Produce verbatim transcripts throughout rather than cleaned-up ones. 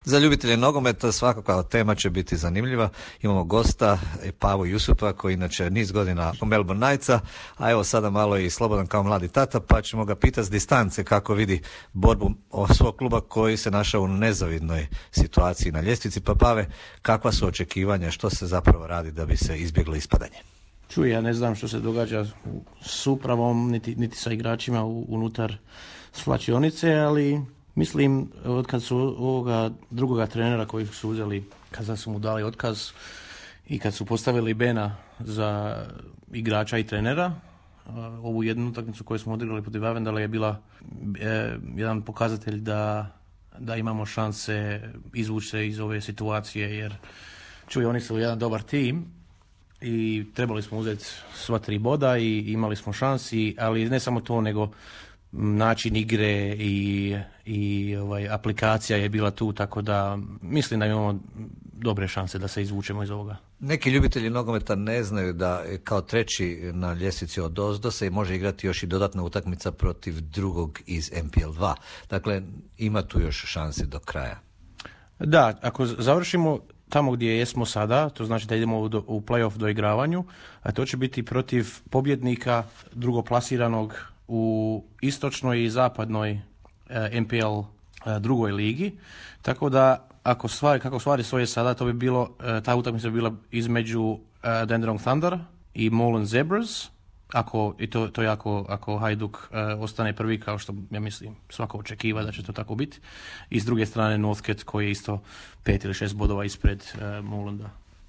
Za ljubitelje nogometa svakako tema će biti zanimljiva. Imamo gosta Pavu Jusupa koji inače niz godina u Melbourne Knightsa, a evo sada malo i slobodan kao mladi tata, pa ćemo ga pitati s distance kako vidi borbu svog kluba koji se našao u nezavidnoj situaciji na ljestvici. Pa Pave, kakva su očekivanja, što se zapravo radi da bi se izbjeglo ispadanje? Čuj, ja ne znam što se događa s upravom, niti, niti sa igračima unutar svlačionice, ali mislim, od kad su ovoga drugoga trenera koji su uzeli, kada su mu dali otkaz i kad su postavili Bena za igrača i trenera, ovu jednu utakmicu koju smo odigrali protiv Avendala je bila e, jedan pokazatelj da, da imamo šanse izvući se iz ove situacije, jer čuj, oni su jedan dobar tim i trebali smo uzeti sva tri boda i imali smo šansi, ali ne samo to, nego način igre i, i ovaj, aplikacija je bila tu, tako da mislim da imamo dobre šanse da se izvučemo iz ovoga. Neki ljubitelji nogometa ne znaju da kao treći na ljestvici odozdo se može igrati još i dodatna utakmica protiv drugog iz M P L dva. Dakle, ima tu još šanse do kraja. Da, ako završimo tamo gdje jesmo sada, to znači da idemo u, do, u play-off doigravanju, a to će biti protiv pobjednika drugoplasiranog u istočnoj i zapadnoj eh, M P L eh, drugoj ligi, tako da ako stvari, kako stvari stoje sada, to bi bilo, eh, ta utakmica bi bila između eh, Dandenong Thunder i Moulin Zebras, ako, i to, to je ako, ako Hajduk eh, ostane prvi, kao što ja mislim svako očekiva da će to tako biti, i s druge strane Northcote koji je isto pet ili šest bodova ispred eh, Moulinda.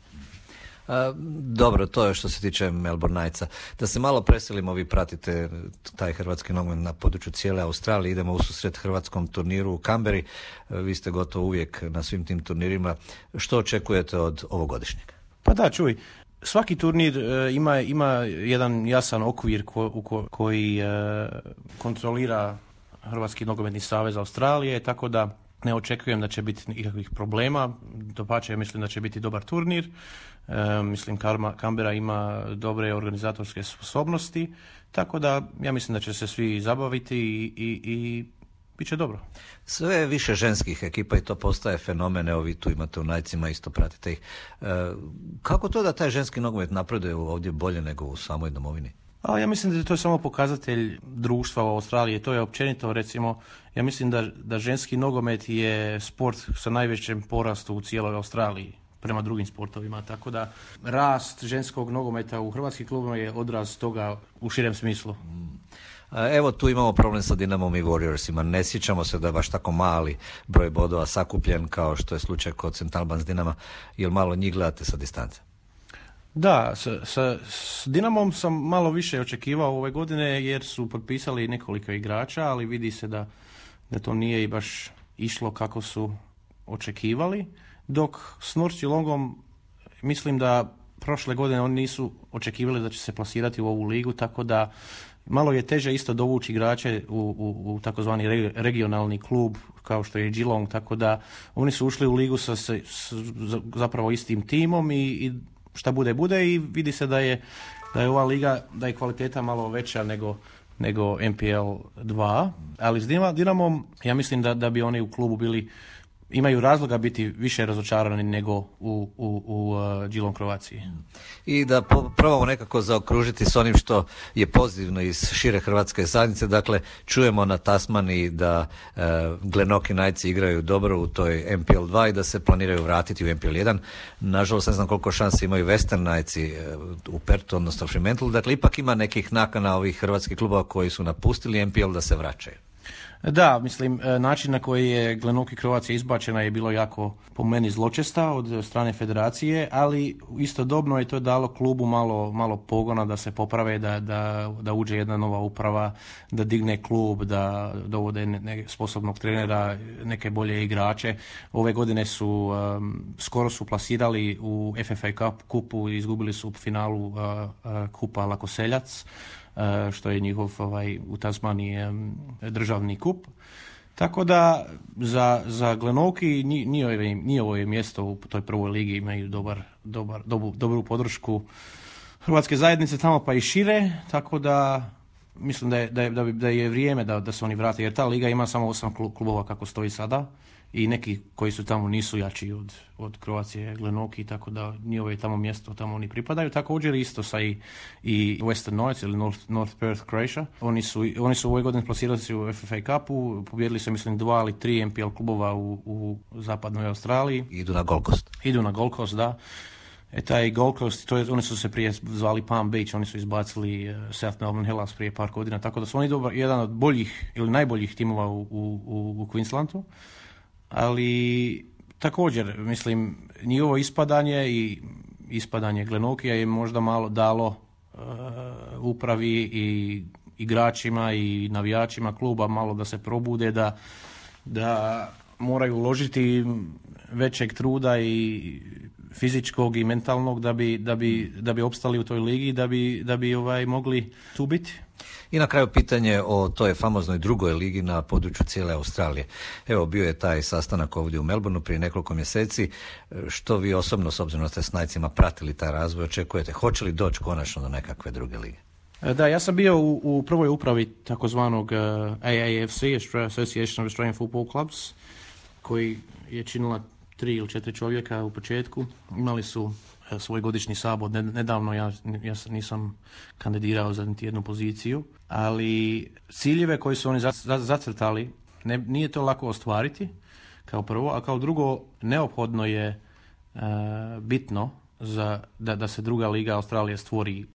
A, dobro, to je što se tiče Melbourne Knightsa. Da se malo preselimo, vi pratite taj hrvatski nogomet na području cijele Australije, idemo ususret hrvatskom turniru u Canberri, vi ste gotovo uvijek na svim tim turnirima. Što očekujete od ovogodišnjeg? Pa da, čuj, svaki turnir uh, ima, ima jedan jasan okvir ko, u ko, koji uh, kontrolira Hrvatski nogometni savez Australije, tako da ne očekujem da će biti nikakvih problema. Dapače, mislim da će biti dobar turnir. E, mislim, Canberra ima dobre organizatorske sposobnosti, tako da ja mislim da će se svi zabaviti i, i, i bit će dobro. Sve više ženskih ekipa i to postaje fenomen, evo vi tu imate u Knightsima, isto pratite ih. E, kako to da taj ženski nogomet napreduje ovdje bolje nego u samoj domovini? A ja mislim da je to samo pokazatelj društva u Australiji. To je općenito, recimo, ja mislim da, da ženski nogomet je sport sa najvećim porastu u cijeloj Australiji prema drugim sportovima, tako da rast ženskog nogometa u hrvatskim klubima je odraz toga u širem smislu. Evo tu imamo problem sa Dinamom i Warriorsima. Ne sjećamo se da je baš tako mali broj bodova sakupljen kao što je slučaj kod Saint Albans Dinama. Jel malo njih gledate sa distance? Da, sa, sa, s Dinamom sam malo više očekivao ove godine jer su potpisali nekoliko igrača, ali vidi se da, da to nije i baš išlo kako su očekivali. Dok s North Geelongom mislim da prošle godine oni nisu očekivali da će se plasirati u ovu ligu, tako da malo je teže isto dovući igrače u, u, u takozvani re, regionalni klub kao što je Geelong, tako da oni su ušli u ligu sa, sa, sa zapravo istim timom i, i šta bude bude i vidi se da je, da je ova liga, da je kvaliteta malo veća nego, nego M P L dva, ali s Dinamom ja mislim da, da bi oni u klubu bili, imaju razloga biti više razočarani nego u, u, u uh, Geelong Croacji. I da po, probamo nekako zaokružiti s onim što je pozitivno iz šire hrvatske zajednice. Dakle, čujemo na Tasmani da uh, Glenorchy Knightsi igraju dobro u toj M P L dva i da se planiraju vratiti u M P L jedan. Nažalost, ne znam koliko šanse imaju Western Knightsi uh, u Pertu, odnosno Fremantle. Dakle, ipak ima nekih nakana ovih hrvatskih klubova koji su napustili M P L da se vraćaju. Da, mislim, način na koji je Glenorchy Croatia izbačena je bilo jako, po meni, zločesta od strane federacije, ali istodobno je to dalo klubu malo, malo pogona da se poprave, da, da, da uđe jedna nova uprava, da digne klub, da dovode ne, ne, sposobnog trenera, neke bolje igrače. Ove godine su, um, skoro su plasirali u F F A Cup kupu i izgubili su u finalu uh, uh, kupa Lakoseljac, Uh, što je njihov ovaj, u Tasmaniji um, državni kup. Tako da za, za Glenorchy nije, nije ovo je mjesto u toj prvoj ligi, imaju dobar, dobar, dobu, dobru podršku hrvatske zajednice tamo pa i šire, tako da mislim da je, da je, da je vrijeme da, da se oni vrate, jer ta liga ima samo osam klubova kako stoji sada i neki koji su tamo nisu jači od, od Croacije, Glenoki, tako da njihovo je tamo mjesto, tamo oni pripadaju. Također isto sa i, i Western Knights ili North, North Perth Croatia. Oni su, oni su ove godine plasirali se u F F A Cupu, pobjedili su mislim dva ili tri N P L klubova u, u zapadnoj Australiji. Idu na Gold Coast. Idu na Gold Coast, da. E, taj Gold Coast, to je, oni su se prije zvali Palm Beach, oni su izbacili uh, South Melbourne Hellas prije par godina, tako da su oni dobar, jedan od boljih ili najboljih timova u, u, u Queenslandu. Ali također, mislim, njihovo ispadanje i ispadanje Glenokija je možda malo dalo uh, upravi i igračima i navijačima kluba malo da se probude, da, da moraju uložiti većeg truda i fizičkog i mentalnog da bi, da bi, da bi opstali u toj ligi, da bi, da bi ovaj, mogli tu biti. I na kraju pitanje o toj famoznoj drugoj ligi na području cijele Australije. Evo, bio je taj sastanak ovdje u Melbourneu prije nekoliko mjeseci. Što vi osobno, s obzirom da ste s Knightsima pratili taj razvoj, očekujete? Hoće li doći konačno do nekakve druge lige? Da, ja sam bio u, u prvoj upravi takozvanog uh, A A F C, Association of Australian Football Clubs, koji je činila tri ili četiri čovjeka u početku. Imali su uh, svoj godišnji sabor. Nedavno ja, ja nisam kandidirao za niti jednu poziciju, ali ciljeve koje su oni zacrtali, ne, nije to lako ostvariti, kao prvo, a kao drugo, neophodno je uh, bitno za, da, da se druga liga Australije stvori